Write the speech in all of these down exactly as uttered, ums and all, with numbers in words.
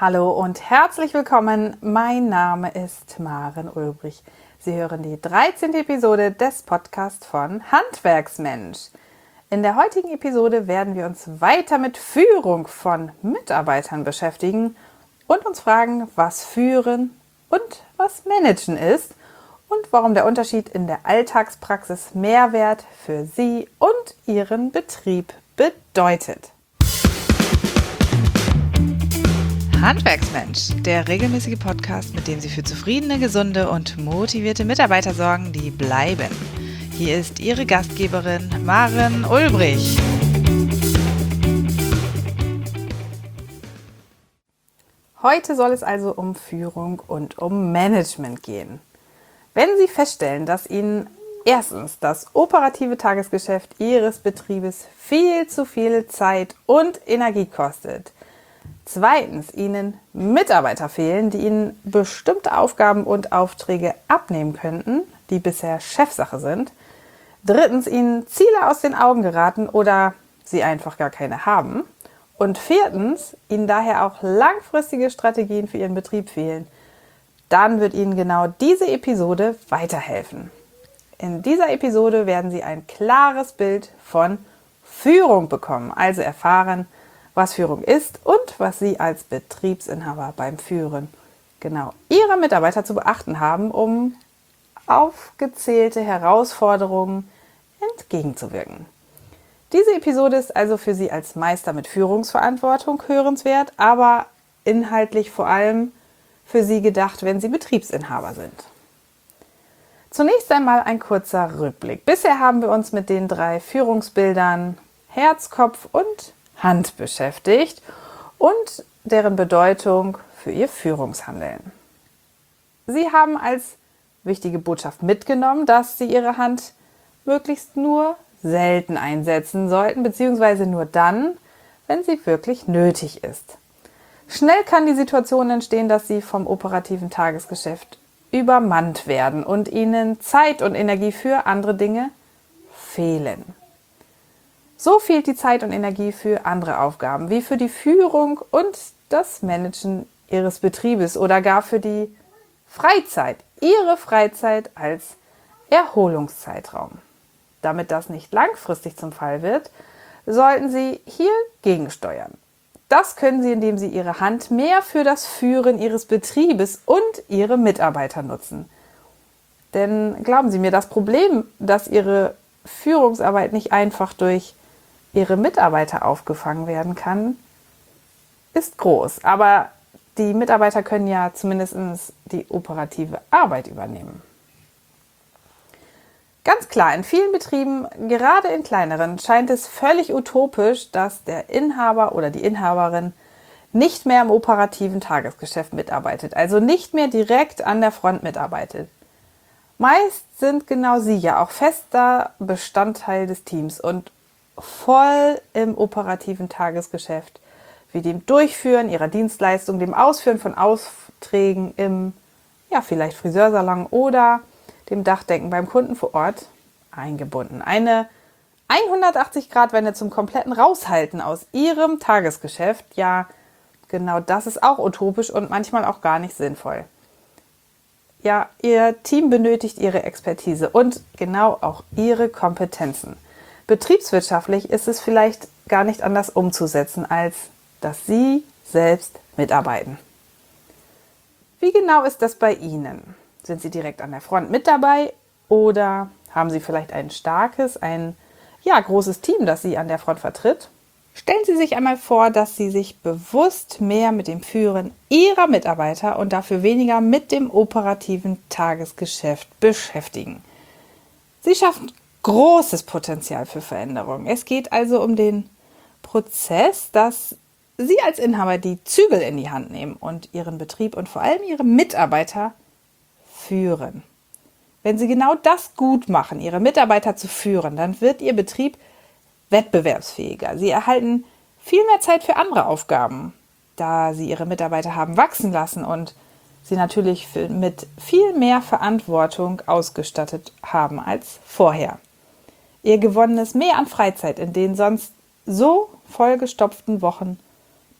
Hallo und herzlich willkommen. Mein Name ist Maren Ulbrich. Sie hören die dreizehnte Episode des Podcasts von Handwerksmensch. In der heutigen Episode werden wir uns weiter mit Führung von Mitarbeitern beschäftigen und uns fragen, was Führen und was Managen ist und warum der Unterschied in der Alltagspraxis Mehrwert für Sie und Ihren Betrieb bedeutet. Handwerksmensch, der regelmäßige Podcast, mit dem Sie für zufriedene, gesunde und motivierte Mitarbeiter sorgen, die bleiben. Hier ist Ihre Gastgeberin Maren Ulbrich. Heute soll es also um Führung und um Management gehen. Wenn Sie feststellen, dass Ihnen erstens das operative Tagesgeschäft Ihres Betriebes viel zu viel Zeit und Energie kostet, zweitens Ihnen Mitarbeiter fehlen, die Ihnen bestimmte Aufgaben und Aufträge abnehmen könnten, die bisher Chefsache sind, drittens Ihnen Ziele aus den Augen geraten oder Sie einfach gar keine haben und viertens Ihnen daher auch langfristige Strategien für Ihren Betrieb fehlen, dann wird Ihnen genau diese Episode weiterhelfen. In dieser Episode werden Sie ein klares Bild von Führung bekommen, also erfahren, was Führung ist und was Sie als Betriebsinhaber beim Führen genau Ihrer Mitarbeiter zu beachten haben, um aufgezählte Herausforderungen entgegenzuwirken. Diese Episode ist also für Sie als Meister mit Führungsverantwortung hörenswert, aber inhaltlich vor allem für Sie gedacht, wenn Sie Betriebsinhaber sind. Zunächst einmal ein kurzer Rückblick. Bisher haben wir uns mit den drei Führungsbildern Herz, Kopf und Hand beschäftigt und deren Bedeutung für Ihr Führungshandeln. Sie haben als wichtige Botschaft mitgenommen, dass Sie Ihre Hand möglichst nur selten einsetzen sollten, beziehungsweise nur dann, wenn sie wirklich nötig ist. Schnell kann die Situation entstehen, dass Sie vom operativen Tagesgeschäft übermannt werden und Ihnen Zeit und Energie für andere Dinge fehlen. So fehlt die Zeit und Energie für andere Aufgaben, wie für die Führung und das Managen Ihres Betriebes oder gar für die Freizeit, Ihre Freizeit als Erholungszeitraum. Damit das nicht langfristig zum Fall wird, sollten Sie hier gegensteuern. Das können Sie, indem Sie Ihre Hand mehr für das Führen Ihres Betriebes und Ihre Mitarbeiter nutzen. Denn glauben Sie mir, das Problem, dass Ihre Führungsarbeit nicht einfach durch Ihre Mitarbeiter aufgefangen werden kann, ist groß. Aber die Mitarbeiter können ja zumindest die operative Arbeit übernehmen. Ganz klar, in vielen Betrieben, gerade in kleineren, scheint es völlig utopisch, dass der Inhaber oder die Inhaberin nicht mehr im operativen Tagesgeschäft mitarbeitet, also nicht mehr direkt an der Front mitarbeitet. Meist sind genau Sie ja auch fester Bestandteil des Teams und voll im operativen Tagesgeschäft, wie dem Durchführen Ihrer Dienstleistung, dem Ausführen von Aufträgen im, ja, vielleicht Friseursalon oder dem Dachdecken beim Kunden vor Ort eingebunden. Eine hundertachtzig Grad Wende zum kompletten Raushalten aus Ihrem Tagesgeschäft, ja, genau das ist auch utopisch und manchmal auch gar nicht sinnvoll. Ja, Ihr Team benötigt Ihre Expertise und genau auch Ihre Kompetenzen. Betriebswirtschaftlich ist es vielleicht gar nicht anders umzusetzen, als dass Sie selbst mitarbeiten. Wie genau ist das bei Ihnen? Sind Sie direkt an der Front mit dabei oder haben Sie vielleicht ein starkes, ein ja, großes Team, das Sie an der Front vertritt? Stellen Sie sich einmal vor, dass Sie sich bewusst mehr mit dem Führen Ihrer Mitarbeiter und dafür weniger mit dem operativen Tagesgeschäft beschäftigen. Sie schaffen großes Potenzial für Veränderung. Es geht also um den Prozess, dass Sie als Inhaber die Zügel in die Hand nehmen und Ihren Betrieb und vor allem Ihre Mitarbeiter führen. Wenn Sie genau das gut machen, Ihre Mitarbeiter zu führen, dann wird Ihr Betrieb wettbewerbsfähiger. Sie erhalten viel mehr Zeit für andere Aufgaben, da Sie Ihre Mitarbeiter haben wachsen lassen und Sie natürlich mit viel mehr Verantwortung ausgestattet haben als vorher. Ihr gewonnenes Mehr an Freizeit in den sonst so vollgestopften Wochen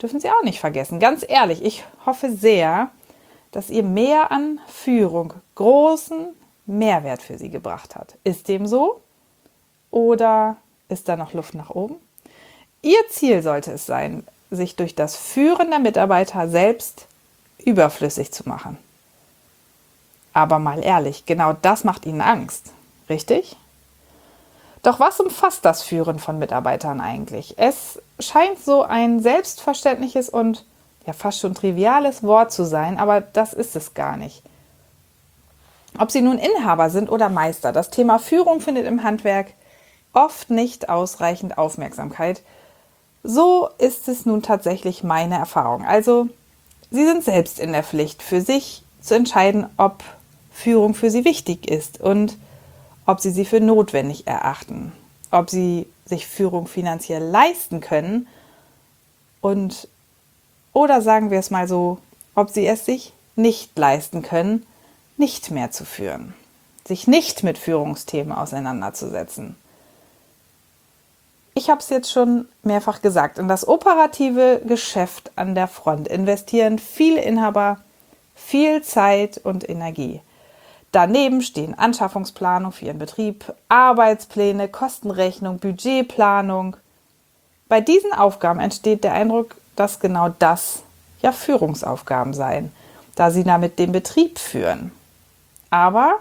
dürfen Sie auch nicht vergessen. Ganz ehrlich, ich hoffe sehr, dass Ihr Mehr an Führung großen Mehrwert für Sie gebracht hat. Ist dem so? Oder ist da noch Luft nach oben? Ihr Ziel sollte es sein, sich durch das Führen der Mitarbeiter selbst überflüssig zu machen. Aber mal ehrlich, genau das macht Ihnen Angst, richtig? Doch was umfasst das Führen von Mitarbeitern eigentlich? Es scheint so ein selbstverständliches und ja fast schon triviales Wort zu sein, aber das ist es gar nicht. Ob Sie nun Inhaber sind oder Meister, das Thema Führung findet im Handwerk oft nicht ausreichend Aufmerksamkeit. So ist es nun tatsächlich meine Erfahrung. Also, Sie sind selbst in der Pflicht, für sich zu entscheiden, ob Führung für Sie wichtig ist und ob Sie sie für notwendig erachten, ob Sie sich Führung finanziell leisten können und, oder sagen wir es mal so, ob Sie es sich nicht leisten können, nicht mehr zu führen, sich nicht mit Führungsthemen auseinanderzusetzen. Ich habe es jetzt schon mehrfach gesagt, in das operative Geschäft an der Front investieren viele Inhaber viel Zeit und Energie. Daneben stehen Anschaffungsplanung für Ihren Betrieb, Arbeitspläne, Kostenrechnung, Budgetplanung. Bei diesen Aufgaben entsteht der Eindruck, dass genau das ja Führungsaufgaben seien, da Sie damit den Betrieb führen. Aber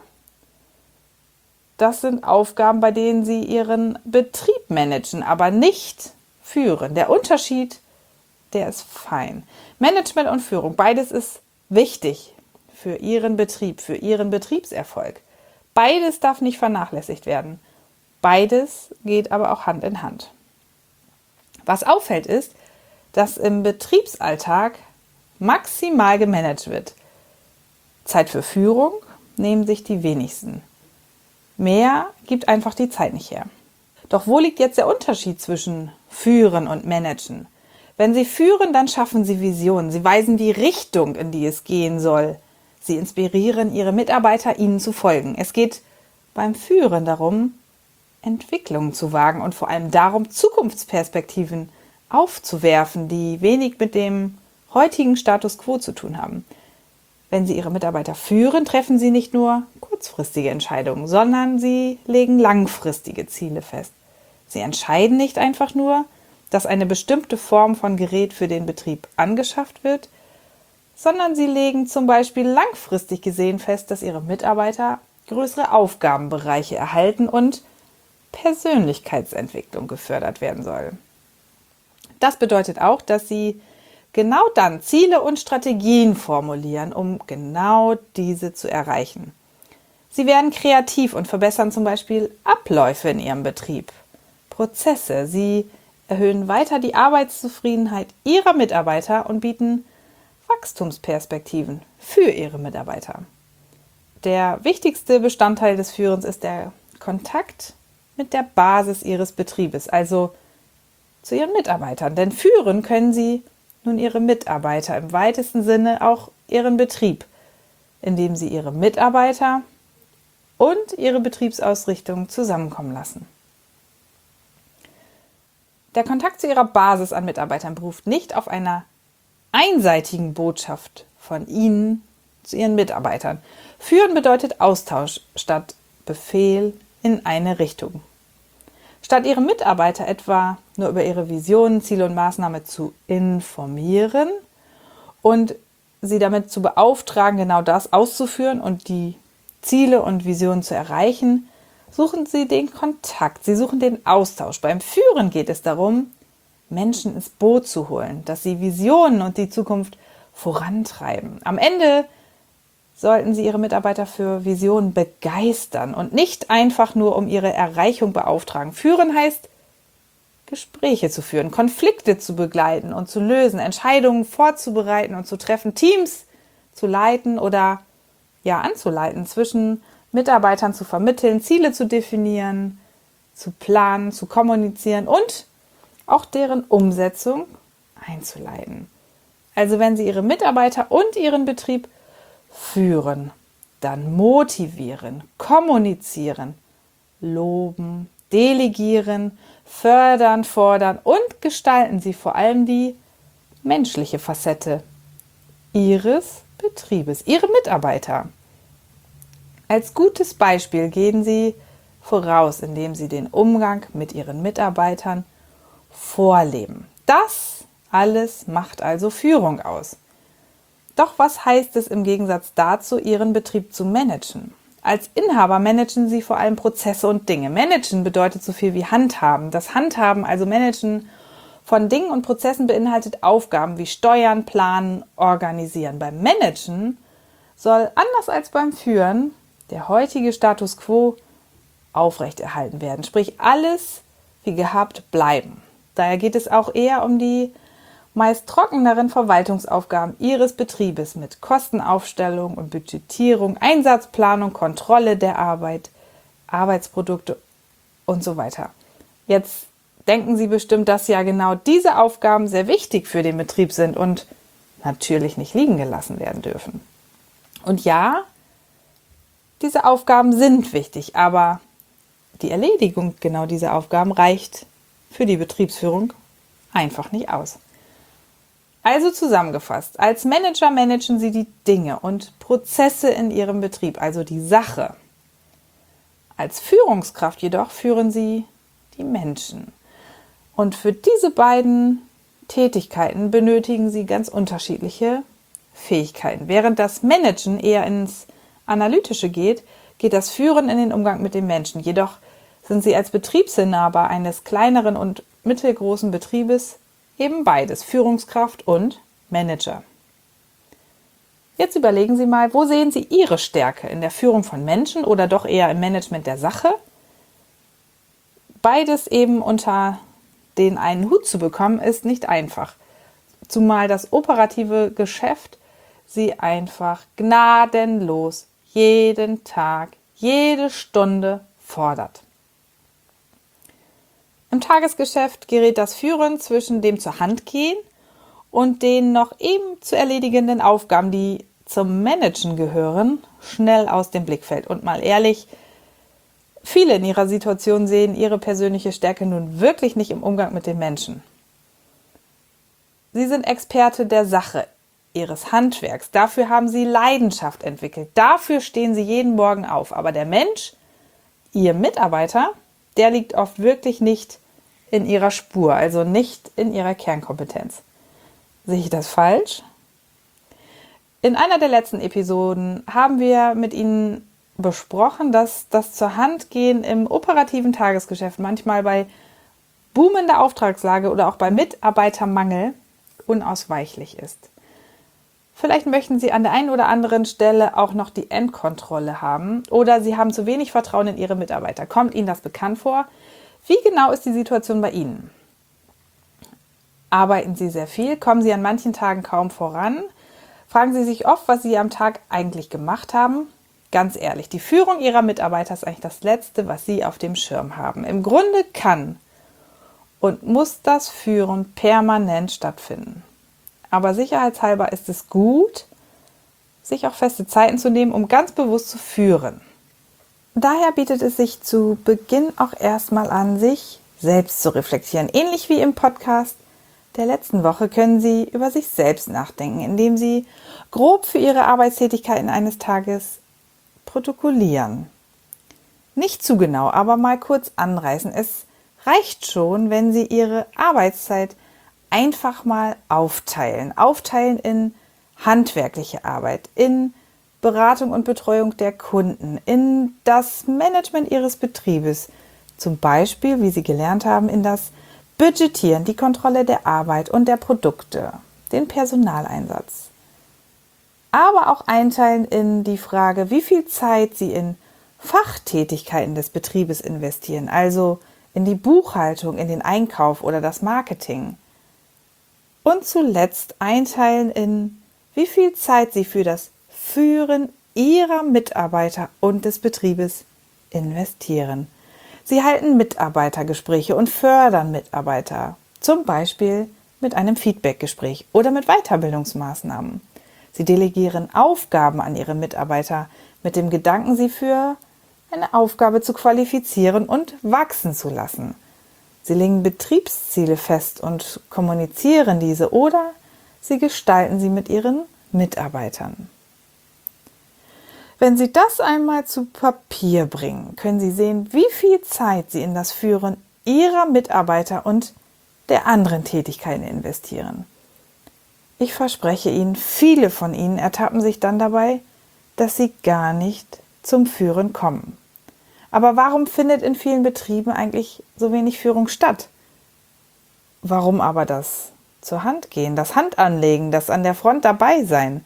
das sind Aufgaben, bei denen Sie Ihren Betrieb managen, aber nicht führen. Der Unterschied, der ist fein. Management und Führung, beides ist wichtig für Ihren Betrieb, für Ihren Betriebserfolg. Beides darf nicht vernachlässigt werden. Beides geht aber auch Hand in Hand. Was auffällt ist, dass im Betriebsalltag maximal gemanagt wird. Zeit für Führung nehmen sich die wenigsten. Mehr gibt einfach die Zeit nicht her. Doch wo liegt jetzt der Unterschied zwischen Führen und Managen? Wenn Sie führen, dann schaffen Sie Visionen. Sie weisen die Richtung, in die es gehen soll. Sie inspirieren Ihre Mitarbeiter, Ihnen zu folgen. Es geht beim Führen darum, Entwicklungen zu wagen und vor allem darum, Zukunftsperspektiven aufzuwerfen, die wenig mit dem heutigen Status quo zu tun haben. Wenn Sie Ihre Mitarbeiter führen, treffen Sie nicht nur kurzfristige Entscheidungen, sondern Sie legen langfristige Ziele fest. Sie entscheiden nicht einfach nur, dass eine bestimmte Form von Gerät für den Betrieb angeschafft wird, sondern Sie legen zum Beispiel langfristig gesehen fest, dass Ihre Mitarbeiter größere Aufgabenbereiche erhalten und Persönlichkeitsentwicklung gefördert werden soll. Das bedeutet auch, dass Sie genau dann Ziele und Strategien formulieren, um genau diese zu erreichen. Sie werden kreativ und verbessern zum Beispiel Abläufe in Ihrem Betrieb, Prozesse. Sie erhöhen weiter die Arbeitszufriedenheit Ihrer Mitarbeiter und bieten Wachstumsperspektiven für Ihre Mitarbeiter. Der wichtigste Bestandteil des Führens ist der Kontakt mit der Basis Ihres Betriebes, also zu Ihren Mitarbeitern. Denn führen können Sie nun Ihre Mitarbeiter, im weitesten Sinne auch Ihren Betrieb, indem Sie Ihre Mitarbeiter und Ihre Betriebsausrichtung zusammenkommen lassen. Der Kontakt zu Ihrer Basis an Mitarbeitern beruht nicht auf einer einseitigen Botschaft von Ihnen zu Ihren Mitarbeitern. Führen bedeutet Austausch statt Befehl in eine Richtung. Statt Ihre Mitarbeiter etwa nur über ihre Visionen, Ziele und Maßnahmen zu informieren und sie damit zu beauftragen, genau das auszuführen und die Ziele und Visionen zu erreichen, suchen Sie den Kontakt, Sie suchen den Austausch. Beim Führen geht es darum, Menschen ins Boot zu holen, dass sie Visionen und die Zukunft vorantreiben. Am Ende sollten Sie Ihre Mitarbeiter für Visionen begeistern und nicht einfach nur um ihre Erreichung beauftragen. Führen heißt, Gespräche zu führen, Konflikte zu begleiten und zu lösen, Entscheidungen vorzubereiten und zu treffen, Teams zu leiten oder ja anzuleiten, zwischen Mitarbeitern zu vermitteln, Ziele zu definieren, zu planen, zu kommunizieren und auch deren Umsetzung einzuleiten. Also wenn Sie Ihre Mitarbeiter und Ihren Betrieb führen, dann motivieren, kommunizieren, loben, delegieren, fördern, fordern und gestalten Sie vor allem die menschliche Facette Ihres Betriebes, Ihre Mitarbeiter. Als gutes Beispiel gehen Sie voraus, indem Sie den Umgang mit Ihren Mitarbeitern vorleben. Das alles macht also Führung aus. Doch was heißt es im Gegensatz dazu, Ihren Betrieb zu managen? Als Inhaber managen Sie vor allem Prozesse und Dinge. Managen bedeutet so viel wie Handhaben. Das Handhaben, also Managen von Dingen und Prozessen, beinhaltet Aufgaben wie Steuern, Planen, Organisieren. Beim Managen soll, anders als beim Führen, der heutige Status quo aufrechterhalten werden. Sprich, alles wie gehabt bleiben. Daher geht es auch eher um die meist trockeneren Verwaltungsaufgaben Ihres Betriebes mit Kostenaufstellung und Budgetierung, Einsatzplanung, Kontrolle der Arbeit, Arbeitsprodukte und so weiter. Jetzt denken Sie bestimmt, dass ja genau diese Aufgaben sehr wichtig für den Betrieb sind und natürlich nicht liegen gelassen werden dürfen. Und ja, diese Aufgaben sind wichtig, aber die Erledigung genau dieser Aufgaben reicht für die Betriebsführung einfach nicht aus. Also zusammengefasst, als Manager managen Sie die Dinge und Prozesse in Ihrem Betrieb, also die Sache. Als Führungskraft jedoch führen Sie die Menschen. Und für diese beiden Tätigkeiten benötigen Sie ganz unterschiedliche Fähigkeiten. Während das Managen eher ins Analytische geht, geht das Führen in den Umgang mit den Menschen. Jedoch sind Sie als Betriebsinhaber eines kleineren und mittelgroßen Betriebes eben beides, Führungskraft und Manager. Jetzt überlegen Sie mal, wo sehen Sie Ihre Stärke? In der Führung von Menschen oder doch eher im Management der Sache? Beides eben unter den einen Hut zu bekommen, ist nicht einfach. Zumal das operative Geschäft Sie einfach gnadenlos jeden Tag, jede Stunde fordert. Im Tagesgeschäft gerät das Führen zwischen dem zur Hand gehen und den noch eben zu erledigenden Aufgaben, die zum Managen gehören, schnell aus dem Blickfeld. Und mal ehrlich, viele in ihrer Situation sehen ihre persönliche Stärke nun wirklich nicht im Umgang mit den Menschen. Sie sind Experte der Sache, ihres Handwerks. Dafür haben sie Leidenschaft entwickelt. Dafür stehen sie jeden Morgen auf. Aber der Mensch, ihr Mitarbeiter, der liegt oft wirklich nicht in ihrer Spur, also nicht in ihrer Kernkompetenz. Sehe ich das falsch? In einer der letzten Episoden haben wir mit Ihnen besprochen, dass das zur Handgehen im operativen Tagesgeschäft manchmal bei boomender Auftragslage oder auch bei Mitarbeitermangel unausweichlich ist. Vielleicht möchten Sie an der einen oder anderen Stelle auch noch die Endkontrolle haben oder Sie haben zu wenig Vertrauen in Ihre Mitarbeiter. Kommt Ihnen das bekannt vor? Wie genau ist die Situation bei Ihnen? Arbeiten Sie sehr viel? Kommen Sie an manchen Tagen kaum voran? Fragen Sie sich oft, was Sie am Tag eigentlich gemacht haben? Ganz ehrlich, die Führung Ihrer Mitarbeiter ist eigentlich das Letzte, was Sie auf dem Schirm haben. Im Grunde kann und muss das Führen permanent stattfinden. Aber sicherheitshalber ist es gut, sich auch feste Zeiten zu nehmen, um ganz bewusst zu führen. Daher bietet es sich zu Beginn auch erstmal an, sich selbst zu reflektieren. Ähnlich wie im Podcast der letzten Woche können Sie über sich selbst nachdenken, indem Sie grob für Ihre Arbeitstätigkeiten eines Tages protokollieren. Nicht zu genau, aber mal kurz anreißen. Es reicht schon, wenn Sie Ihre Arbeitszeit einfach mal aufteilen. Aufteilen in handwerkliche Arbeit, in Beratung und Betreuung der Kunden, in das Management Ihres Betriebes. Zum Beispiel, wie Sie gelernt haben, in das Budgetieren, die Kontrolle der Arbeit und der Produkte, den Personaleinsatz. Aber auch einteilen in die Frage, wie viel Zeit Sie in Fachtätigkeiten des Betriebes investieren, also in die Buchhaltung, in den Einkauf oder das Marketing. Und zuletzt einteilen in, wie viel Zeit Sie für das Führen Ihrer Mitarbeiter und des Betriebes investieren. Sie halten Mitarbeitergespräche und fördern Mitarbeiter, zum Beispiel mit einem Feedbackgespräch oder mit Weiterbildungsmaßnahmen. Sie delegieren Aufgaben an Ihre Mitarbeiter mit dem Gedanken, sie für eine Aufgabe zu qualifizieren und wachsen zu lassen. Sie legen Betriebsziele fest und kommunizieren diese oder Sie gestalten sie mit ihren Mitarbeitern. Wenn Sie das einmal zu Papier bringen, können Sie sehen, wie viel Zeit Sie in das Führen Ihrer Mitarbeiter und der anderen Tätigkeiten investieren. Ich verspreche Ihnen, viele von Ihnen ertappen sich dann dabei, dass sie gar nicht zum Führen kommen. Aber warum findet in vielen Betrieben eigentlich so wenig Führung statt? Warum aber das zur Hand gehen, das Handanlegen, das an der Front dabei sein?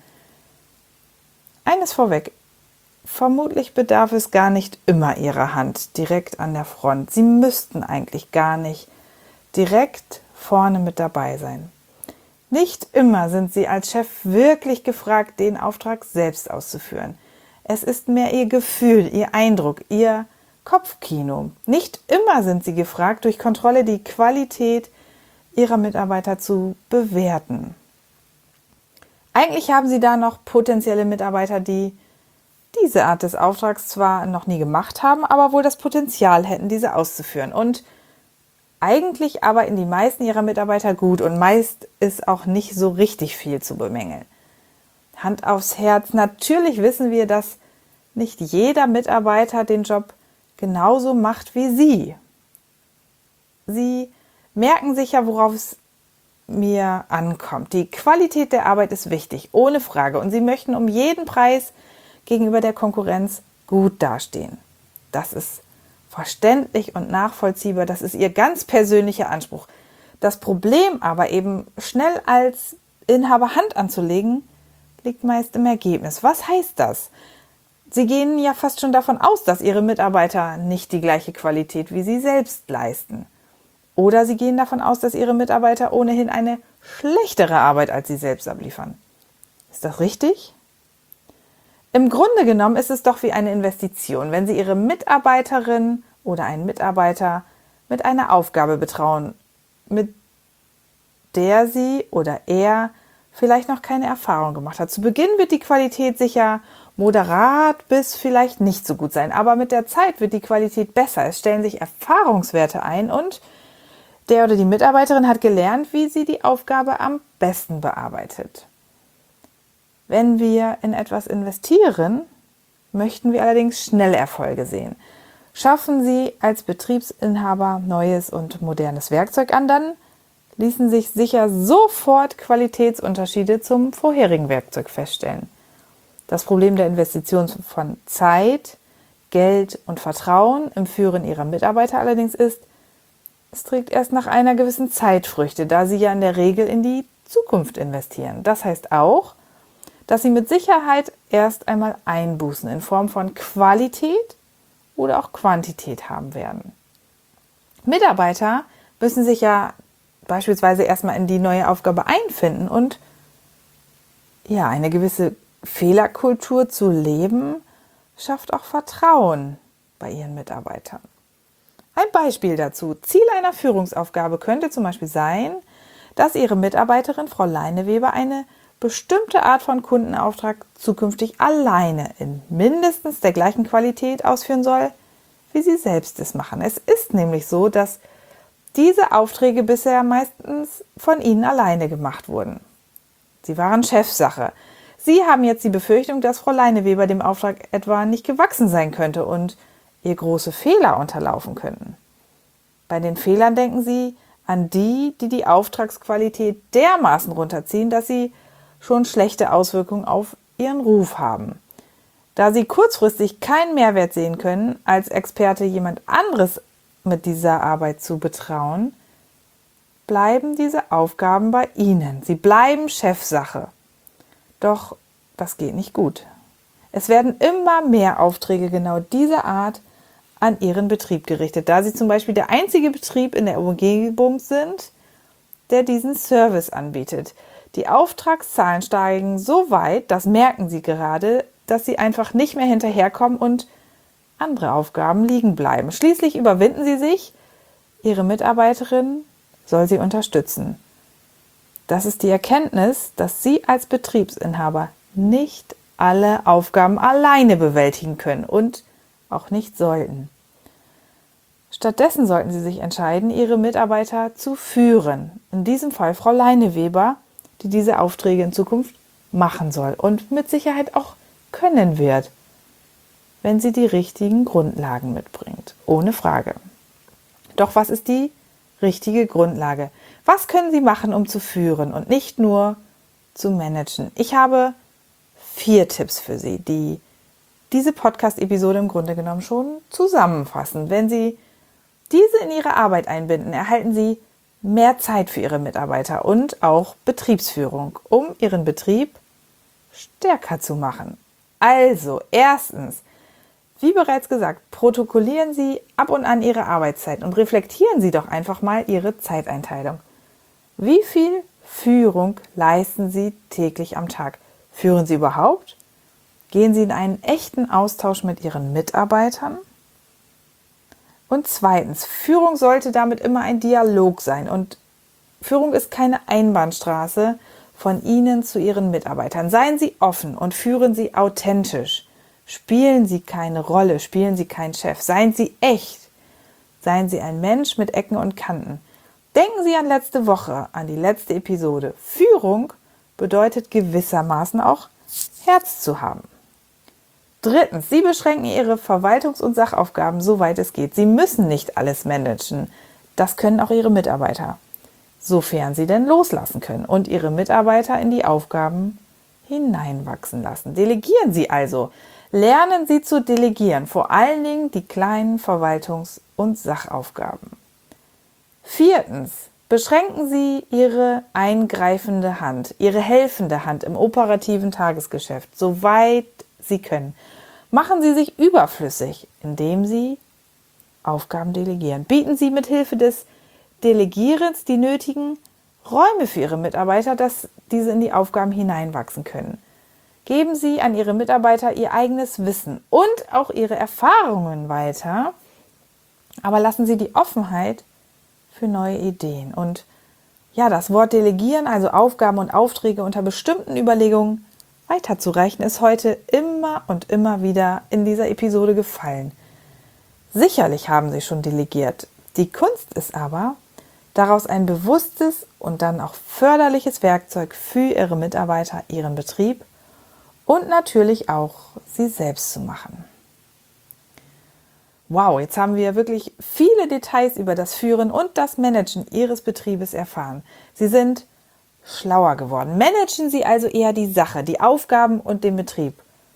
Eines vorweg: Vermutlich bedarf es gar nicht immer Ihrer Hand direkt an der Front. Sie müssten eigentlich gar nicht direkt vorne mit dabei sein. Nicht immer sind Sie als Chef wirklich gefragt, den Auftrag selbst auszuführen. Es ist mehr Ihr Gefühl, Ihr Eindruck, Ihr Kopfkino. Nicht immer sind Sie gefragt, durch Kontrolle die Qualität Ihrer Mitarbeiter zu bewerten. Eigentlich haben Sie da noch potenzielle Mitarbeiter, die diese Art des Auftrags zwar noch nie gemacht haben, aber wohl das Potenzial hätten, diese auszuführen. Und eigentlich arbeiten die meisten ihrer Mitarbeiter gut und meist ist auch nicht so richtig viel zu bemängeln. Hand aufs Herz, natürlich wissen wir, dass nicht jeder Mitarbeiter den Job genauso macht wie Sie. Sie merken sicher, worauf es mir ankommt. Die Qualität der Arbeit ist wichtig, ohne Frage. Und Sie möchten um jeden Preis gegenüber der Konkurrenz gut dastehen. Das ist verständlich und nachvollziehbar. Das ist Ihr ganz persönlicher Anspruch. Das Problem aber, eben schnell als Inhaber Hand anzulegen, liegt meist im Ergebnis. Was heißt das? Sie gehen ja fast schon davon aus, dass Ihre Mitarbeiter nicht die gleiche Qualität wie Sie selbst leisten. Oder Sie gehen davon aus, dass Ihre Mitarbeiter ohnehin eine schlechtere Arbeit als Sie selbst abliefern. Ist das richtig? Im Grunde genommen ist es doch wie eine Investition, wenn Sie Ihre Mitarbeiterin oder einen Mitarbeiter mit einer Aufgabe betrauen, mit der sie oder er vielleicht noch keine Erfahrung gemacht hat. Zu Beginn wird die Qualität sicher moderat bis vielleicht nicht so gut sein, aber mit der Zeit wird die Qualität besser. Es stellen sich Erfahrungswerte ein und der oder die Mitarbeiterin hat gelernt, wie sie die Aufgabe am besten bearbeitet. Wenn wir in etwas investieren, möchten wir allerdings schnell Erfolge sehen. Schaffen Sie als Betriebsinhaber neues und modernes Werkzeug an, dann ließen sich sicher sofort Qualitätsunterschiede zum vorherigen Werkzeug feststellen. Das Problem der Investition von Zeit, Geld und Vertrauen im Führen Ihrer Mitarbeiter allerdings ist, es trägt erst nach einer gewissen Zeit Früchte, da Sie ja in der Regel in die Zukunft investieren. Das heißt auch, dass Sie mit Sicherheit erst einmal Einbußen in Form von Qualität oder auch Quantität haben werden. Mitarbeiter müssen sich ja beispielsweise erstmal in die neue Aufgabe einfinden und ja, eine gewisse Fehlerkultur zu leben, schafft auch Vertrauen bei Ihren Mitarbeitern. Ein Beispiel dazu: Ziel einer Führungsaufgabe könnte zum Beispiel sein, dass Ihre Mitarbeiterin Frau Leineweber eine bestimmte Art von Kundenauftrag zukünftig alleine in mindestens der gleichen Qualität ausführen soll, wie Sie selbst es machen. Es ist nämlich so, dass diese Aufträge bisher meistens von Ihnen alleine gemacht wurden. Sie waren Chefsache. Sie haben jetzt die Befürchtung, dass Frau Leineweber dem Auftrag etwa nicht gewachsen sein könnte und ihr große Fehler unterlaufen könnten. Bei den Fehlern denken Sie an die, die die Auftragsqualität dermaßen runterziehen, dass sie schon schlechte Auswirkungen auf Ihren Ruf haben. Da Sie kurzfristig keinen Mehrwert sehen können, als Experte jemand anderes mit dieser Arbeit zu betrauen, bleiben diese Aufgaben bei Ihnen. Sie bleiben Chefsache. Doch das geht nicht gut. Es werden immer mehr Aufträge genau dieser Art an Ihren Betrieb gerichtet, da Sie zum Beispiel der einzige Betrieb in der Umgebung sind, der diesen Service anbietet. Die Auftragszahlen steigen so weit, das merken Sie gerade, dass Sie einfach nicht mehr hinterherkommen und andere Aufgaben liegen bleiben. Schließlich überwinden Sie sich, Ihre Mitarbeiterin soll Sie unterstützen. Das ist die Erkenntnis, dass Sie als Betriebsinhaber nicht alle Aufgaben alleine bewältigen können und auch nicht sollten. Stattdessen sollten Sie sich entscheiden, Ihre Mitarbeiter zu führen. In diesem Fall Frau Leineweber, die diese Aufträge in Zukunft machen soll und mit Sicherheit auch können wird, wenn sie die richtigen Grundlagen mitbringt. Ohne Frage. Doch was ist die richtige Grundlage? Was können Sie machen, um zu führen und nicht nur zu managen? Ich habe vier Tipps für Sie, die diese Podcast-Episode im Grunde genommen schon zusammenfassen. Wenn Sie diese in Ihre Arbeit einbinden, erhalten Sie mehr Zeit für Ihre Mitarbeiter und auch Betriebsführung, um Ihren Betrieb stärker zu machen. Also, erstens, wie bereits gesagt, protokollieren Sie ab und an Ihre Arbeitszeit und reflektieren Sie doch einfach mal Ihre Zeiteinteilung. Wie viel Führung leisten Sie täglich am Tag? Führen Sie überhaupt? Gehen Sie in einen echten Austausch mit Ihren Mitarbeitern? Und zweitens, Führung sollte damit immer ein Dialog sein und Führung ist keine Einbahnstraße von Ihnen zu Ihren Mitarbeitern. Seien Sie offen und führen Sie authentisch. Spielen Sie keine Rolle, spielen Sie keinen Chef. Seien Sie echt. Seien Sie ein Mensch mit Ecken und Kanten. Denken Sie an letzte Woche, an die letzte Episode. Führung bedeutet gewissermaßen auch Herz zu haben. Drittens, Sie beschränken Ihre Verwaltungs- und Sachaufgaben, soweit es geht. Sie müssen nicht alles managen. Das können auch Ihre Mitarbeiter, sofern Sie denn loslassen können und Ihre Mitarbeiter in die Aufgaben hineinwachsen lassen. Delegieren Sie also. Lernen Sie zu delegieren, vor allen Dingen die kleinen Verwaltungs- und Sachaufgaben. Viertens, beschränken Sie Ihre eingreifende Hand, Ihre helfende Hand im operativen Tagesgeschäft, soweit Sie können. Machen Sie sich überflüssig, indem Sie Aufgaben delegieren. Bieten Sie mit Hilfe des Delegierens die nötigen Räume für Ihre Mitarbeiter, dass diese in die Aufgaben hineinwachsen können. Geben Sie an Ihre Mitarbeiter Ihr eigenes Wissen und auch Ihre Erfahrungen weiter, aber lassen Sie die Offenheit für neue Ideen. Und ja, das Wort Delegieren, also Aufgaben und Aufträge unter bestimmten Überlegungen weiterzureichen, ist heute immer und immer wieder in dieser Episode gefallen. Sicherlich haben Sie schon delegiert. Die Kunst ist aber, daraus ein bewusstes und dann auch förderliches Werkzeug für Ihre Mitarbeiter, Ihren Betrieb und natürlich auch Sie selbst zu machen. Wow, jetzt haben wir wirklich viele Details über das Führen und das Managen Ihres Betriebes erfahren. Sie sind schlauer geworden. Managen Sie also eher die Sache, die Aufgaben und den Betrieb.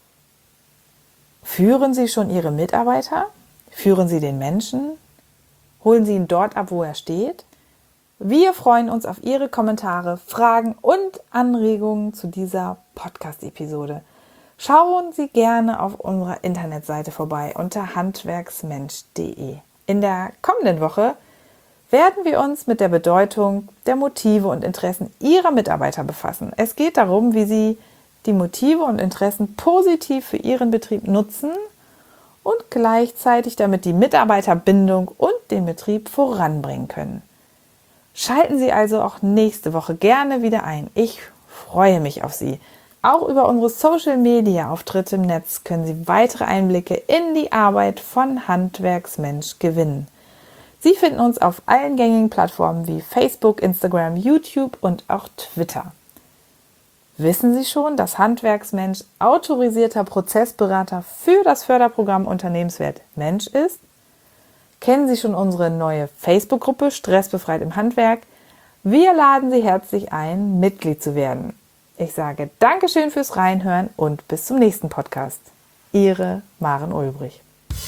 Führen Sie schon Ihre Mitarbeiter? Führen Sie den Menschen? Holen Sie ihn dort ab, wo er steht? Wir freuen uns auf Ihre Kommentare, Fragen und Anregungen zu dieser Podcast-Episode. Schauen Sie gerne auf unserer Internetseite vorbei unter handwerksmensch punkt de. In der kommenden Woche werden wir uns mit der Bedeutung der Motive und Interessen Ihrer Mitarbeiter befassen. Es geht darum, wie Sie die Motive und Interessen positiv für Ihren Betrieb nutzen und gleichzeitig damit die Mitarbeiterbindung und den Betrieb voranbringen können. Schalten Sie also auch nächste Woche gerne wieder ein. Ich freue mich auf Sie. Auch über unsere Social-Media-Auftritte im Netz können Sie weitere Einblicke in die Arbeit von Handwerksmensch gewinnen. Sie finden uns auf allen gängigen Plattformen wie Facebook, Instagram, YouTube und auch Twitter. Wissen Sie schon, dass Handwerksmensch autorisierter Prozessberater für das Förderprogramm Unternehmenswert Mensch ist? Kennen Sie schon unsere neue Facebook-Gruppe Stressbefreit im Handwerk? Wir laden Sie herzlich ein, Mitglied zu werden. Ich sage Dankeschön fürs Reinhören und bis zum nächsten Podcast. Ihre Maren Ulbrich.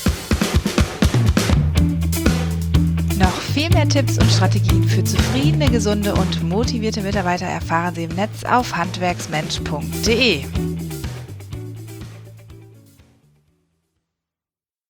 Noch viel mehr Tipps und Strategien für zufriedene, gesunde und motivierte Mitarbeiter erfahren Sie im Netz auf handwerksmensch punkt de.